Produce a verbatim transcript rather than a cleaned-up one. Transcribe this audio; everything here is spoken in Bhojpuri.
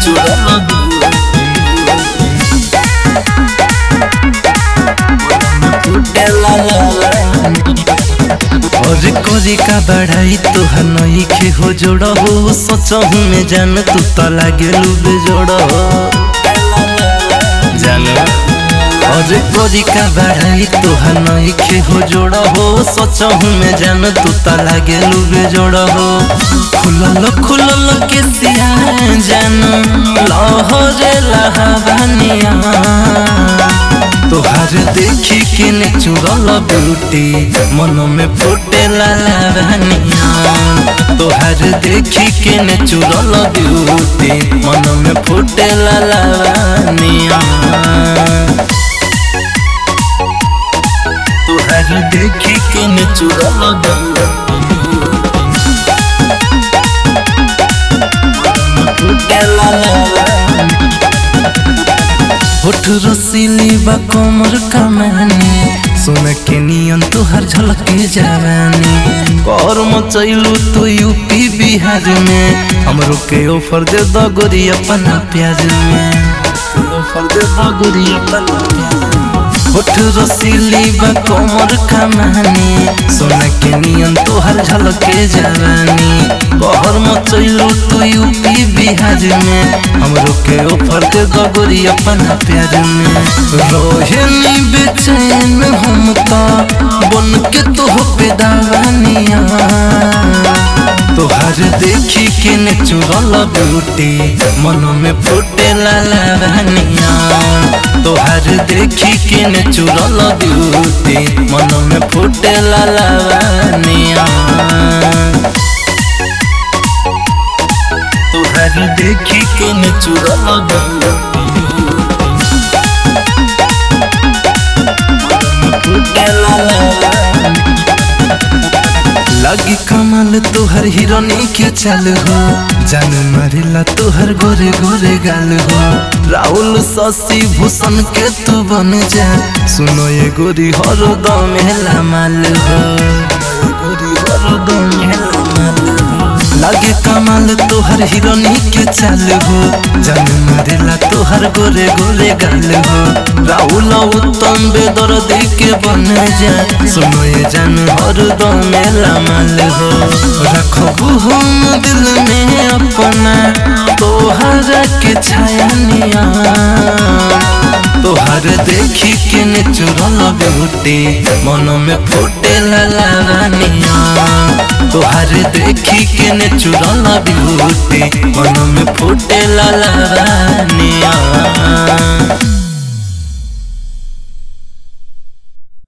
नेचुरल ब्यूटी फूटे ला ला और कोरी का बढ़ाई तुहर नई खे हो जोड़ा हो सोचहूँ में जान तू तो लागे लुबे जोड़ा हो जान और कोरी का बढ़ाई तुहर नई खे हो जोड़ा हो सोचहूँ में जान तू तो लागे लुबे जोड़ा हो खुलल खुलल के सिया जान लहरे लहवानिया तोहर देखी के नेचुरल ब्यूटी मन में फूटे ला लावनिया तोहर देखी के नेचुरल ब्यूटी मन में फूटे ला लावनिया तोहर देखी के नेचुरल ब्यूटी फूटे ला लावनिया होठ रसीली बा कमर कमानी सुन के नियन तुहर झलके जवानी कर मचैलू तो यूपी बिहार में हमरो के ऑफर दे द गोरी अपना प्यार में ऑफर दे द गोरी अपना प्यार होठ रसीली बा कमर कमानी सुन के नियन तुहर झलके जवानी कहर मचैलू तो यूपी बिहार में हमरो के ऑफर दे द गोरी अपना प्यार में रोहिणी बेचैन हम तो बन के तो पे दावानिया तोहर देखी के नेचुरल ब्यूटी मन में फूटे ला लावनिया तोहर देखी के नेचुरल ब्यूटी मन में फूटे ला लावनिया तोहर देखी के नेचुरल ब्यूटी फूटे ला लावनिया लगी कमाल तुहर हिरोनी के चाल हो जान मारिला तुहर गोरे गोरे गाल हो राहुल शशि भूषण के तू बन जा सुनो ये गोरी हर दम हेला माल हो गोरी हर दम हेला माल हो लगे कमाल तुहर हिरोनी के चाल हो जान मारिला तुहर गोरे गोरे गाल हो राहुल उत्तम बेदर्दी के बन जा सुनो ये जान हर दम हेला माल हो रखबू हम दिल में अपना तोहर के छायानिया तोहर देखी के नेचुरल ब्यूटी मन में फूटे ला लावनिया तोहर देखी के नेचुरल ब्यूटी मन में फूटे ला लावनिया।